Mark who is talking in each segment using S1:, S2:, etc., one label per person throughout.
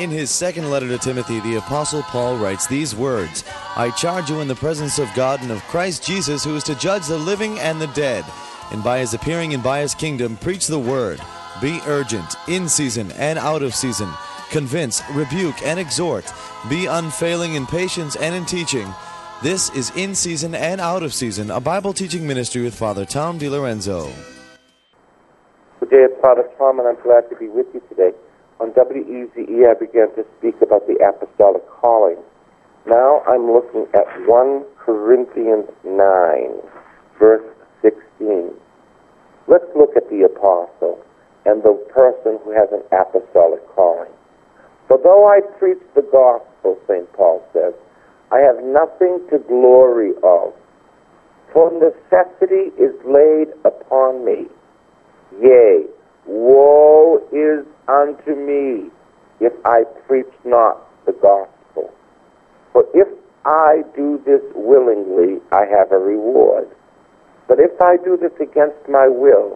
S1: In his second letter to Timothy, the Apostle Paul writes these words, "I charge you in the presence of God and of Christ Jesus, who is to judge the living and the dead, and by his appearing and by his kingdom, preach the word. Be urgent, in season and out of season. Convince, rebuke, and exhort. Be unfailing in patience and in teaching." This is In Season and Out of Season, a Bible teaching ministry with Father Tom DiLorenzo.
S2: Good day, it's Father Tom, and I'm glad to be with you today. On WEZE, I began to speak about the apostolic calling. Now I'm looking at 1 Corinthians 9, verse 16. Let's look at the apostle and the person who has an apostolic calling. "For though I preach the gospel," St. Paul says, "I have nothing to glory of, for necessity is laid upon me. Yea, woe is unto me if I preach not the gospel. For if I do this willingly, I have a reward. But if I do this against my will,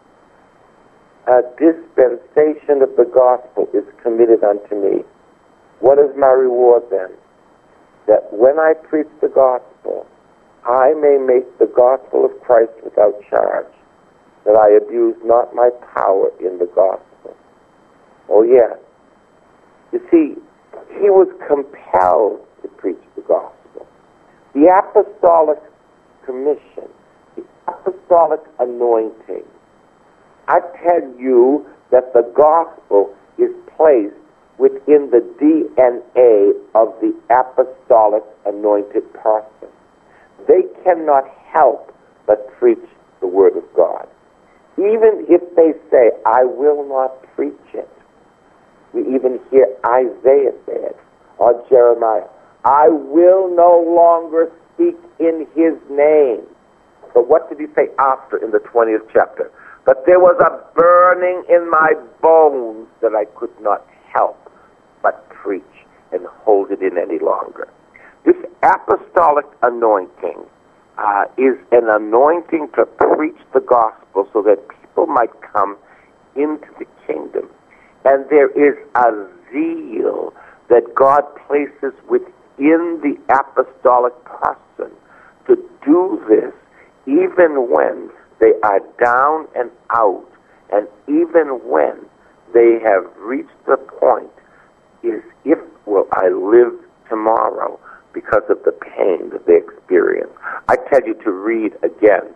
S2: a dispensation of the gospel is committed unto me. What is my reward then? That when I preach the gospel, I may make the gospel of Christ without charge, that I abuse not my power in the gospel." Oh yes. You see, he was compelled to preach the gospel. The apostolic commission, the apostolic anointing. I tell you that the gospel is placed within the DNA of the apostolic anointed person. They cannot help but preach the word of God. Even if they say, "I will not preach it." We even hear Isaiah say it, or Jeremiah, "I will no longer speak in his name." But what did he say after in the 20th chapter? "But there was a burning in my bones that I could not help but preach and hold it in any longer." This apostolic anointing is an anointing to preach the gospel so that people might come into the kingdom. And there is a zeal that God places within the apostolic person to do this even when they are down and out, and even when they have reached the point, is if will I live tomorrow because of the pain that they experience. I tell you to read again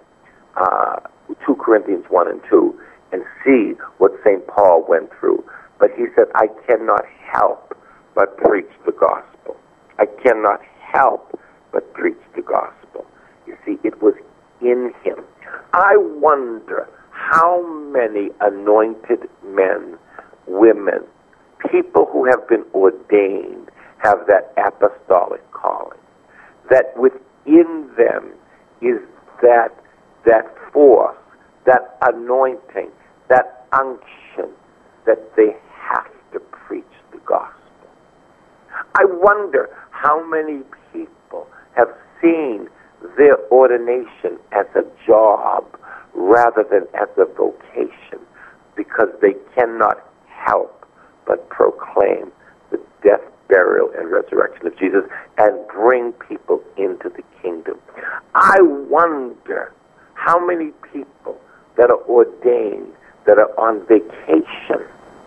S2: 2 Corinthians 1 and 2 and see what St. Paul went through. But he said, "I cannot help but preach the gospel. I cannot help but preach the gospel." You see, it was in him. I wonder how many anointed men, women, people who have been ordained have that apostolic calling. That within them is that force, that anointing, that unction that they have to preach the gospel. I wonder how many people have seen their ordination as a job rather than as a vocation, because they cannot help but proclaim the death, burial, and resurrection of Jesus and bring people into the kingdom. I wonder how many people that are ordained, that are on vacation,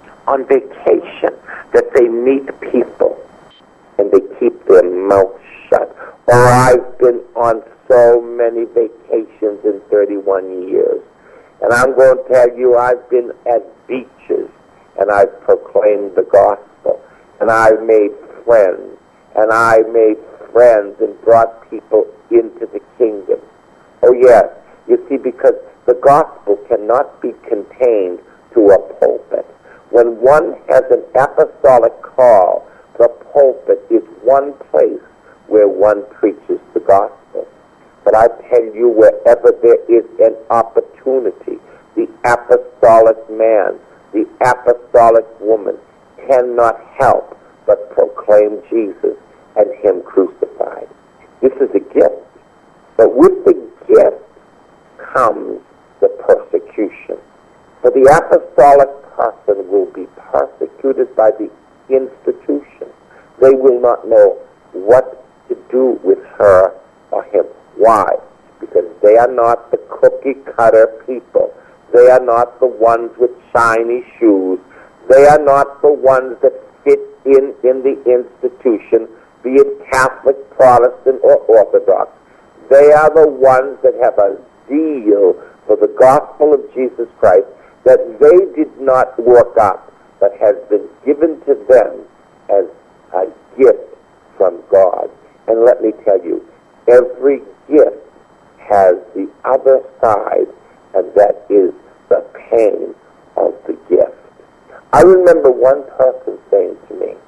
S2: that they meet people and they keep their mouth shut. Oh, I've been on so many vacations in 31 years. And I'm going to tell you, I've been at beaches and I've proclaimed the gospel. And I've made friends. And I made friends and brought people into the kingdom. Oh, yes. You see, because the gospel cannot be contained to a pulpit. When one has an apostolic call, the pulpit is one place where one preaches the gospel. But I tell you, wherever there is an opportunity, the apostolic man, the apostolic woman cannot help but proclaim Jesus and him crucified. This is a gift. But with the gift comes the persecution. For the apostolic person will be persecuted by the institution. They will not know what to do with her or him. Why? Because they are not the cookie-cutter people. They are not the ones with shiny shoes. They are not the ones that fit in the institution, be it Catholic, Protestant, or Orthodox. They are the ones that have a zeal for the gospel of Jesus Christ that they did not work up, but has been given to them as a gift from God. And let me tell you, every gift has the other side, and that is the pain of the gift. I remember one person saying to me,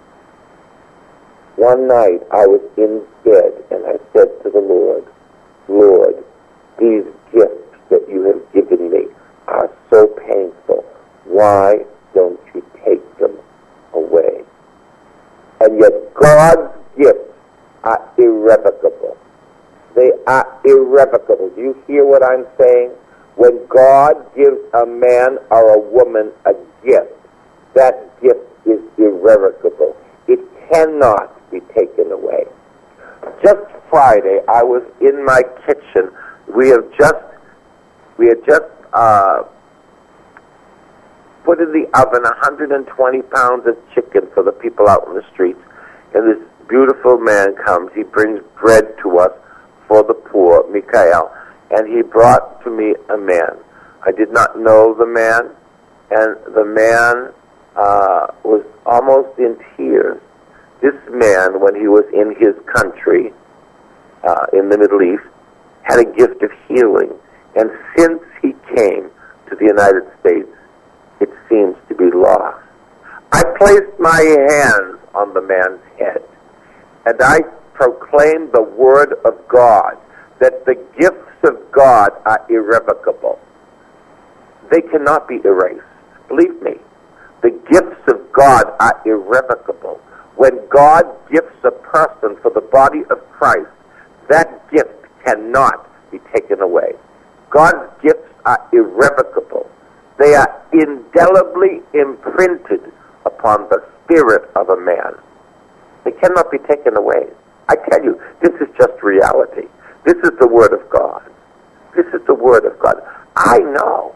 S2: one night I was in bed and I said to the Lord, Lord, these gifts that you have given me are so painful. Why don't you take them away? And yet God's gifts are irrevocable. They are irrevocable. Do you hear what I'm saying? When God gives a man or a woman a gift, that gift is irrevocable. It cannot be taken away. Just Friday, I was in my kitchen. We had just put in the oven 120 pounds of chicken for the people out in the streets. And this beautiful man comes. He brings bread to us for the poor, Mikhail. And he brought to me a man. I did not know the man, and the man was almost in tears. This man, when he was in his country, in the Middle East, had a gift of healing. And since he came to the United States, it seems to be lost. I placed my hands on the man's head, and I proclaimed the word of God, that the gifts of God are irrevocable. They cannot be erased. Believe me, the gifts of God are irrevocable. When God gifts a person for the body of Christ, that gift cannot be taken away. God's gifts are irrevocable. They are indelibly imprinted upon the spirit of a man. They cannot be taken away. I tell you, this is just reality. This is the Word of God. This is the Word of God. I know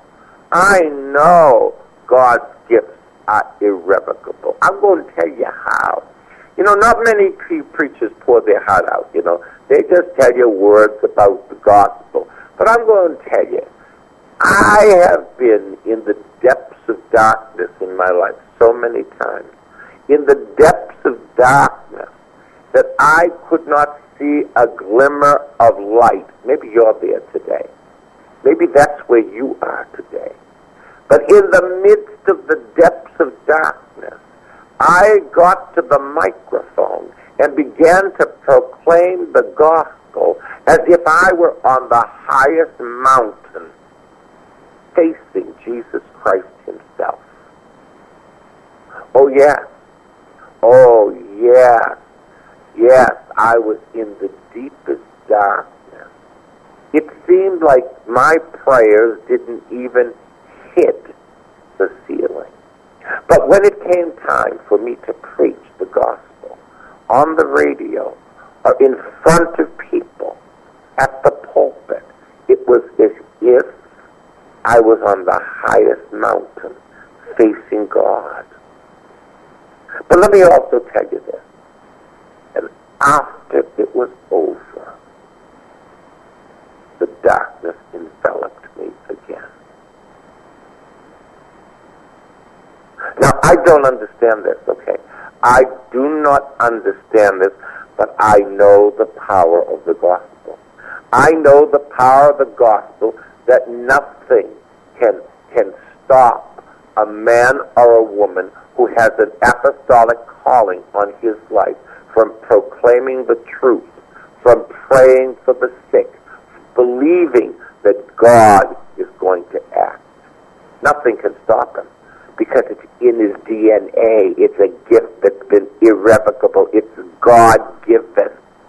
S2: God's gifts are irrevocable. I'm going to tell you how. You know, not many preachers pour their heart out, you know. They just tell you words about the gospel. But I'm going to tell you, I have been in the depths of darkness in my life so many times. In the depths of darkness that I could not see a glimmer of light. Maybe you're there today. Maybe that's where you are today. But in the midst of the depths of darkness, I got to the microphone and began to proclaim the gospel as if I were on the highest mountain facing Jesus Christ himself. Oh, yes. Oh, yes. Yes, I was in the deepest darkness. It seemed like my prayers didn't even hit the ceiling. But when it came time for me to preach the gospel on the radio or in front of people at the pulpit, it was as if I was on the highest mountain facing God. But let me also tell you this. And after it was over, the darkness enveloped me again. Now, I don't understand this, okay? I do not understand this, but I know the power of the gospel. I know the power of the gospel that nothing can stop a man or a woman who has an apostolic calling on his life from proclaiming the truth, from praying for the sick, believing that God is going to act. Nothing can stop him because it's in his DNA. It's a gift that's been irrevocable. It's God-given.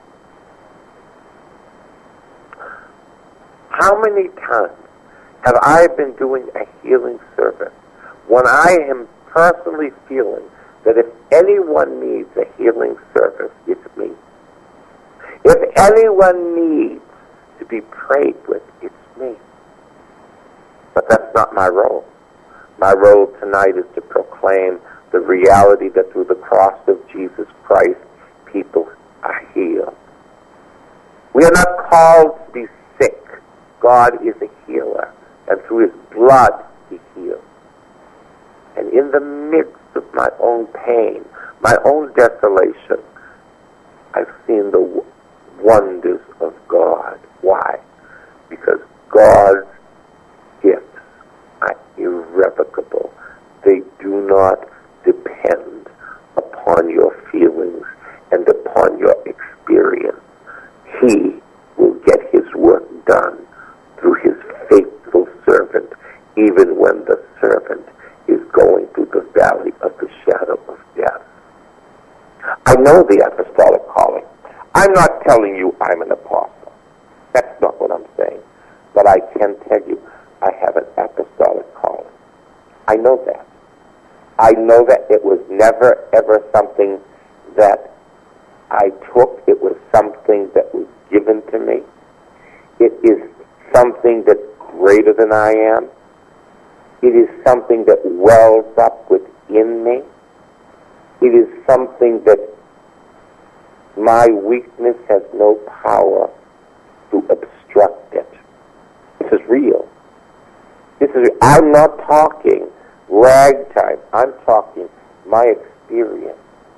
S2: How many times have I been doing a healing service when I am personally feeling that if anyone needs a healing service, it's me. If anyone needs to be prayed with, it's me. But that's not my role. My role tonight is to proclaim the reality that through the cross of Jesus Christ, people are healed. We are not called to be sick. God is a healer, and through his blood, he heals. And in the midst of my own pain, my own desolation, I've seen the wonders of God. Why? Because God's gifts are irrevocable. They do not depend upon your feelings and upon your experience. He will get his work done through his faithful servant, even when the servant is going through the valley of the shadow of death. I know the apostolic calling. I'm not telling you I'm an apostle. That's not what I'm saying. But I can tell you I have an apostolic calling. I know that. I know that it was never, ever something that I took. It was something that was given to me. It is something that's greater than I am. It is something that wells up within me. It is something that my weakness has no power to obstruct it. This is real. I'm not talking ragtime. I'm talking my experience.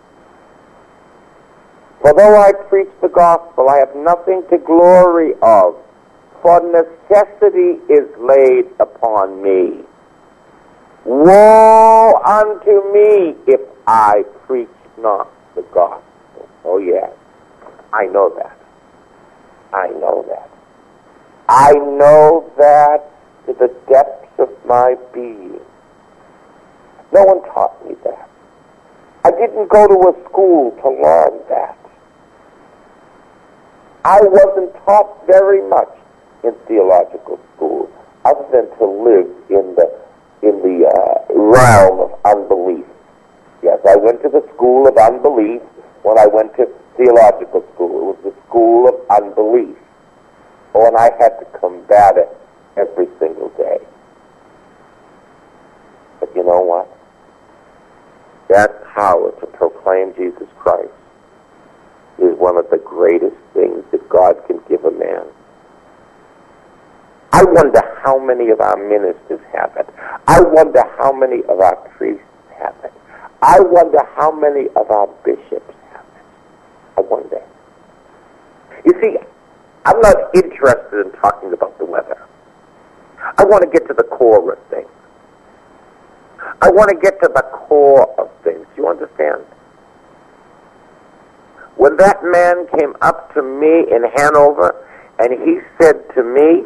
S2: For though I preach the gospel, I have nothing to glory of, for necessity is laid upon me. Woe unto me if I preach not the gospel. Oh yes, I know that. I know that. I know that to the depths of my being. No one taught me that. I didn't go to a school to learn that. I wasn't taught very much in theological school, other than to live in the realm of unbelief. Yes, I went to the school of unbelief when I went to theological school. It was the school of unbelief. Oh, and I had to combat it every single day. But you know what? That power to proclaim Jesus Christ is one of the greatest things that God can give a man. I wonder how many of our ministers have it. I wonder how many of our priests have it. I wonder how many of our bishops have it. I wonder. You see, I'm not interested in talking about the weather. I want to get to the core of things. I want to get to the core of things. You understand? When that man came up to me in Hanover and he said to me,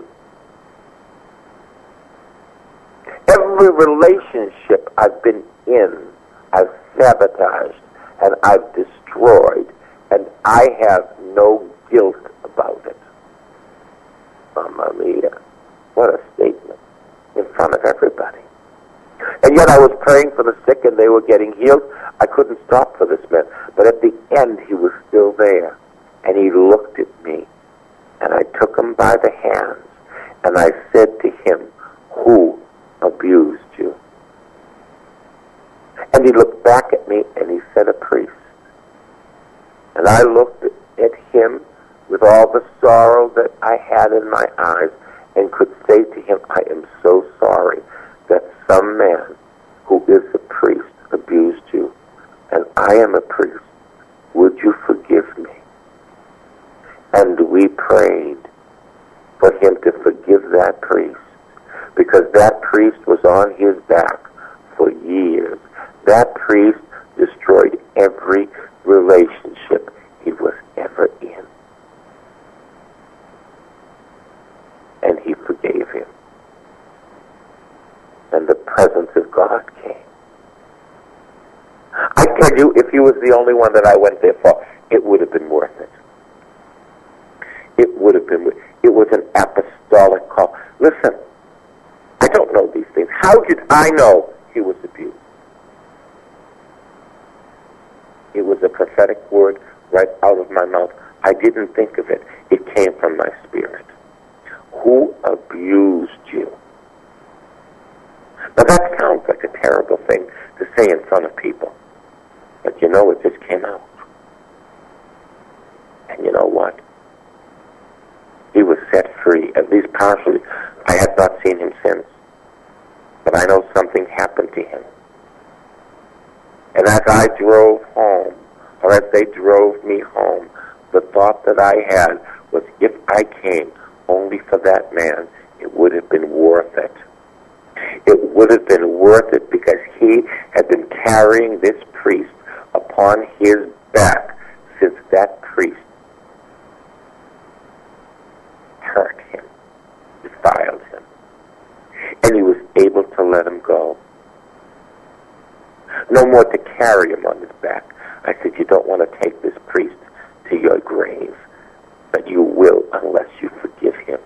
S2: every relationship I've been in, I've sabotaged and I've destroyed, and I have no guilt about it. Mamma mia. What a statement. In front of everybody. And yet I was praying for the sick and they were getting healed. I couldn't stop for this man. But at the end he was still there. And he looked at me. And I took him by the hands. And I said to him, who abused you? And he looked back at me and he said, a priest. And I looked at him with all the sorrow that I had in my eyes and could say to him, I am so sorry that some man who is a priest abused you, and I am a priest. Would you forgive me? And we prayed for him to forgive that priest, because that priest was on his back for years. That priest destroyed every relationship he was ever in. And he forgave him. And the presence of God came. I tell you, if he was the only one that I went there for, it would have been worth it. It would have been. It was an apostolic call. Listen, I don't know these things. How did I know he was abused? word right out of my mouth. I didn't think of it. It came from my spirit. Who abused you? Now that sounds like a terrible thing to say in front of people. But you know, it just came out. And you know what? He was set free, at least partially. I have not seen him since. But I know something happened to him. And as I drove home, or as they drove me home, the thought that I had was, if I came only for that man, it would have been worth it. It would have been worth it, because he had been carrying this priest upon his back since that priest hurt him, defiled him. And he was able to let him go. No more to carry him on his back. I said, you don't want to take this priest to your grave, but you will unless you forgive him.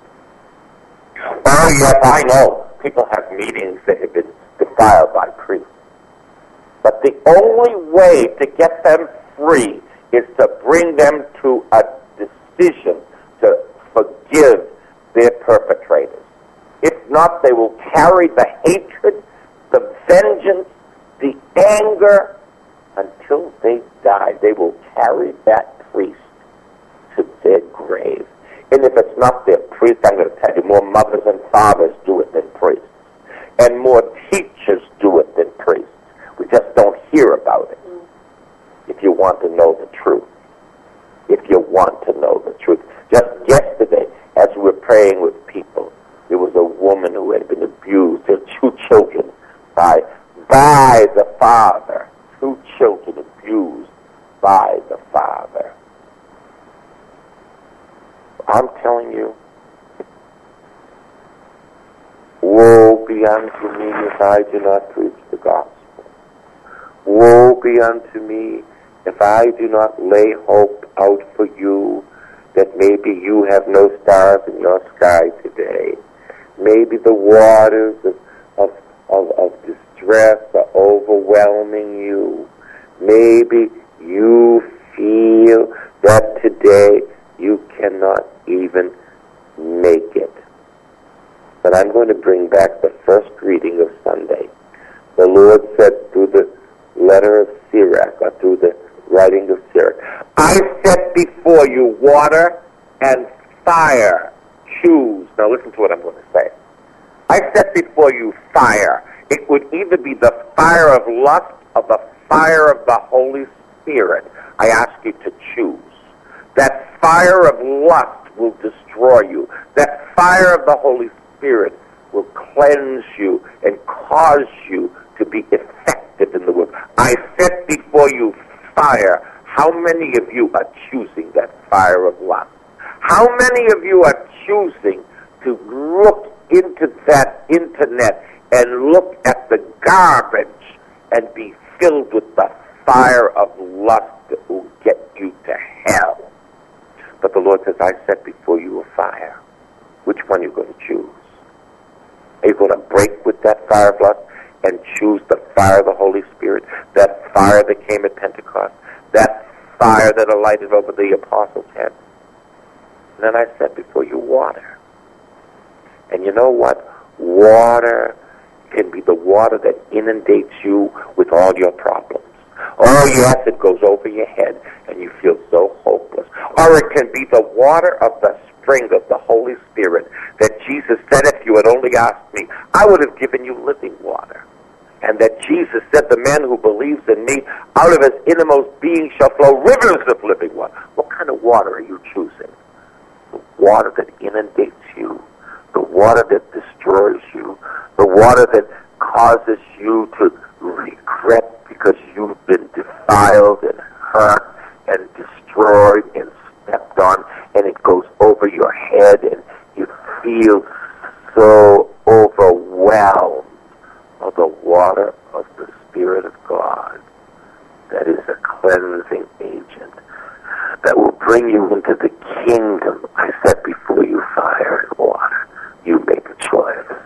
S2: Oh, yes, I know. People have meetings that have been defiled by priests. But the only way to get them free is to bring them to a decision to forgive their perpetrators. If not, they will carry the hatred, the vengeance, the anger until they die. They will carry that priest to their grave. And if it's not their priest, I'm going to tell you, more mothers and fathers do it than priests. And more teachers do it than priests. We just don't hear about it. If you want to know the truth. If you want to know the truth. Just yesterday, as we were praying with people, there was a woman who had been abused, her 2 children, by the father. 2 children abused by the father. I'm telling you, woe be unto me if I do not preach the gospel. Woe be unto me if I do not lay hope out for you, that maybe you have no stars in your sky today. Maybe the waters of distress are overwhelming you. Maybe you feel that today you cannot even make it. But I'm going to bring back the first reading of Sunday. The Lord said through the letter of Sirach, or through the writing of Sirach, I set before you water and fire. Choose. Now listen to what I'm going to say. I set before you fire. It would either be the fire of lust or the fire of the Holy Spirit. I ask you to choose. That fire of lust will destroy you. That fire of the Holy Spirit will cleanse you and cause you to be effective in the work. I set before you fire. How many of you are choosing that fire of lust? How many of you are choosing to look into that internet and look at the garbage and be filled with the fire of lust that will get you to hell? But the Lord says, I set before you a fire. Which one are you going to choose? Are you going to break with that fire of lust and choose the fire of the Holy Spirit, that fire that came at Pentecost, that fire that alighted over the apostles' heads? And then I set before you water. And you know what? Water can be the water that inundates you with all your problems. Oh, yes, it goes over your head, and you feel so hopeless. Or it can be the water of the spring of the Holy Spirit that Jesus said, if you had only asked me, I would have given you living water. And that Jesus said, the man who believes in me, out of his innermost being shall flow rivers of living water. What kind of water are you choosing? The water that inundates you, the water that destroys you, the water that causes you to regret because you've been defiled and hurt and destroyed and stepped on, and it goes over your head and you feel so overwhelmed, of the water of the Spirit of God that is a cleansing agent that will bring you into the kingdom. I set before you fire and water. You make a choice.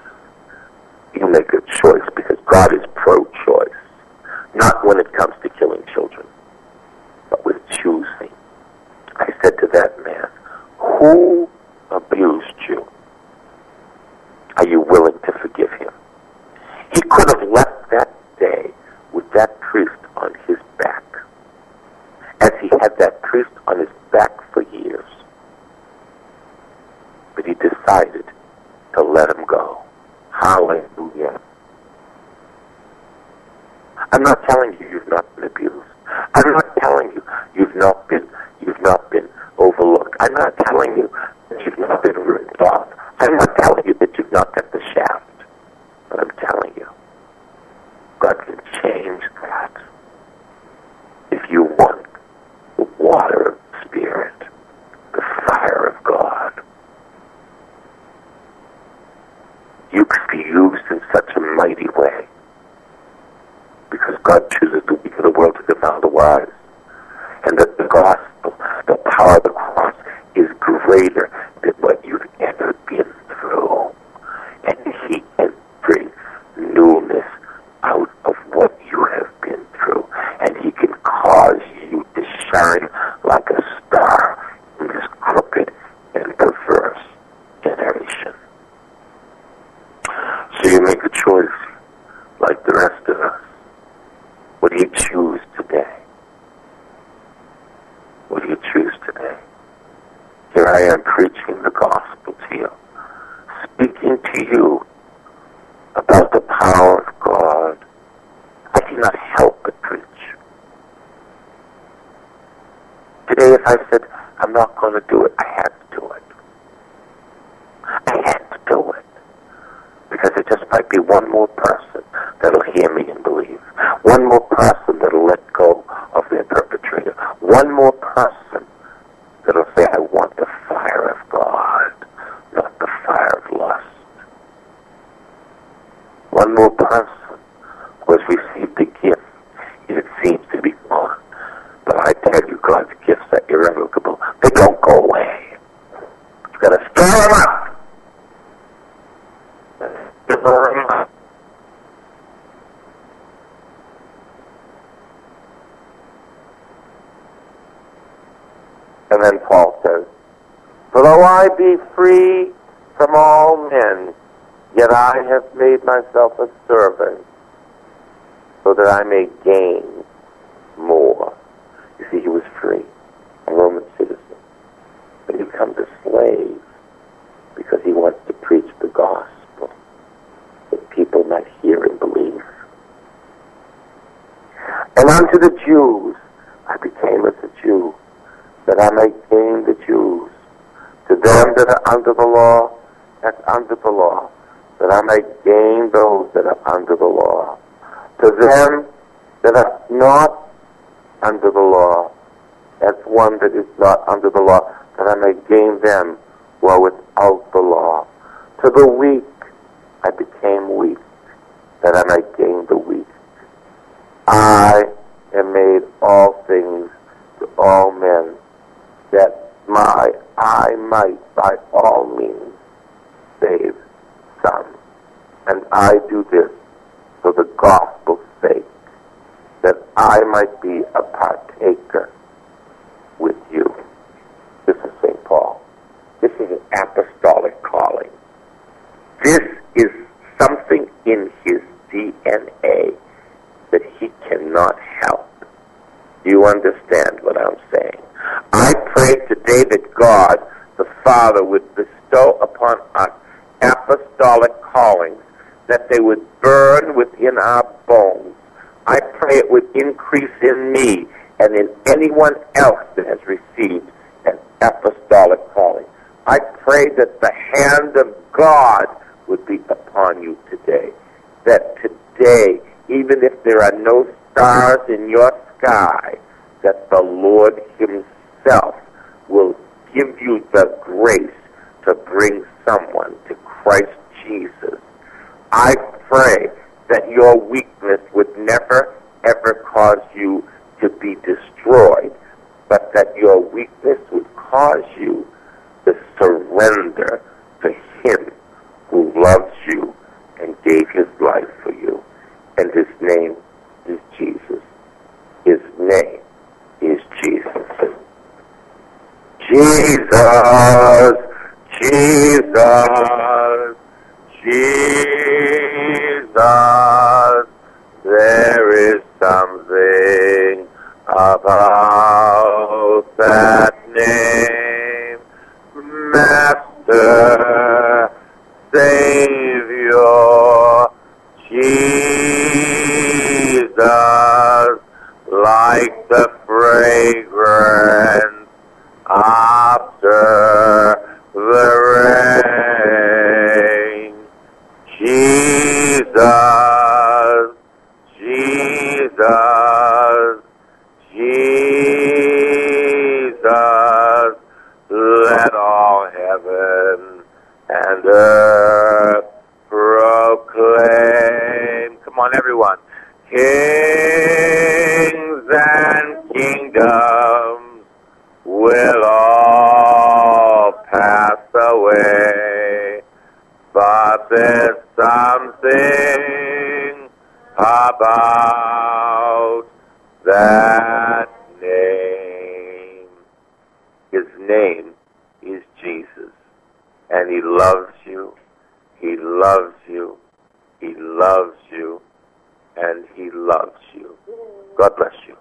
S2: You make a choice, because God is pro-choice. Not when it comes to killing children, but with Are you willing to forgive him? He could have left that day with that priest on his back, as he had that priest on his back for years. But he decided to let him go. Hallelujah. I'm not telling you you've not been abused. I'm not telling you you've not been overlooked. I'm not telling you that you've not been ripped off. I'm not telling you that you've not got the shaft. But I'm telling you, God can change that if you want the water of the Spirit, the fire of God. You could be used in such a mighty way because God chooses the weak of the world to confound the wise, and that the gospel, the power of the cross, is greater than what you've ever been through, and He can bring newness out of what you have been through, and He can cause you to shine like a star in this crooked and perverse generation. So you make a choice like the rest of us. What do you choose today? What do you choose today? Here I am preaching the gospel to you, speaking to you about the power of God. I cannot help but preach. Today, if I said, I'm not going to do it, I had to do it. I had to do it. Because it just might be one more person that'll hear me and believe. One more person that'll let go of their perpetrator. One more person that'll say, I want the fire of God, not the fire of lust. One more person who has received the gift, and it seems to be gone. But I tell you, God's gifts are irrevocable. They don't go away. You've got to stir them up. And then Paul says, for though I be free from all men, yet I have made myself a servant, so that I may gain more. You see, he was free, a Roman citizen. But he becomes a slave because he wants to preach the gospel, that people might hear and believe. And unto the Jews I became as a Jew, that I might gain the Jews. To them that are under the law, as under the law, that I might gain those that are under the law. To them that are not under the law, as one that is not under the law, that I may gain them who are without the law. To the weak I became weak, that I might gain the weak. I am made all things to all men, that I might by all means save some. And I do this for the gospel's sake, that I might be a partaker with you. This is St. Paul. This is an apostolic calling. This is something in his DNA that he cannot help. Do you understand what I'm saying? I pray today that God, the Father, would bestow upon us apostolic callings, that they would burn within our bones. I pray it would increase in me and in anyone else that has received an apostolic calling. I pray that the hand of God would be upon you today. That today, even if there are no stars in your sky, that the Lord himself will give you the grace to bring someone to Christ Jesus. I pray that your weakness would never, ever cause you to be destroyed, but that your weakness would cause you to surrender to him who loves you and gave his life for you. And his name is Jesus. His name is Jesus. Jesus, Jesus, Jesus, there is something about that name. Master, Savior, Jesus, like the fragrance after the rain. Jesus, Jesus, Jesus, let all heaven and earth proclaim. Come on, everyone. Kings and kingdoms will all pass away, but there's something about that name. His name is Jesus, and he loves you, he loves you, he loves you, and he loves you. God bless you.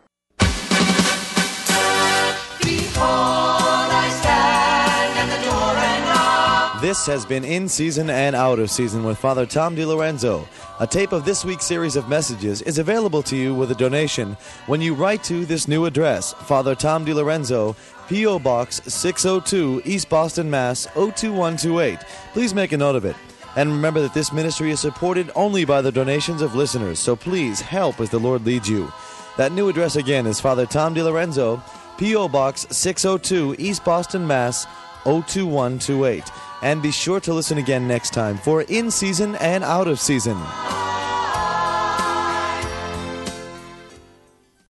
S3: Behold, I stand at the door and knock.
S1: This has been In Season and Out of Season with Father Tom DiLorenzo. A tape of this week's series of messages is available to you with a donation when you write to this new address, Father Tom DiLorenzo, P.O. Box 602, East Boston, Mass. 02128. Please make a note of it. And remember that this ministry is supported only by the donations of listeners, so please help as the Lord leads you. That new address again is Father Tom DiLorenzo, P.O. Box 602, East Boston, Mass. 02128. And be sure to listen again next time for In Season and Out of Season.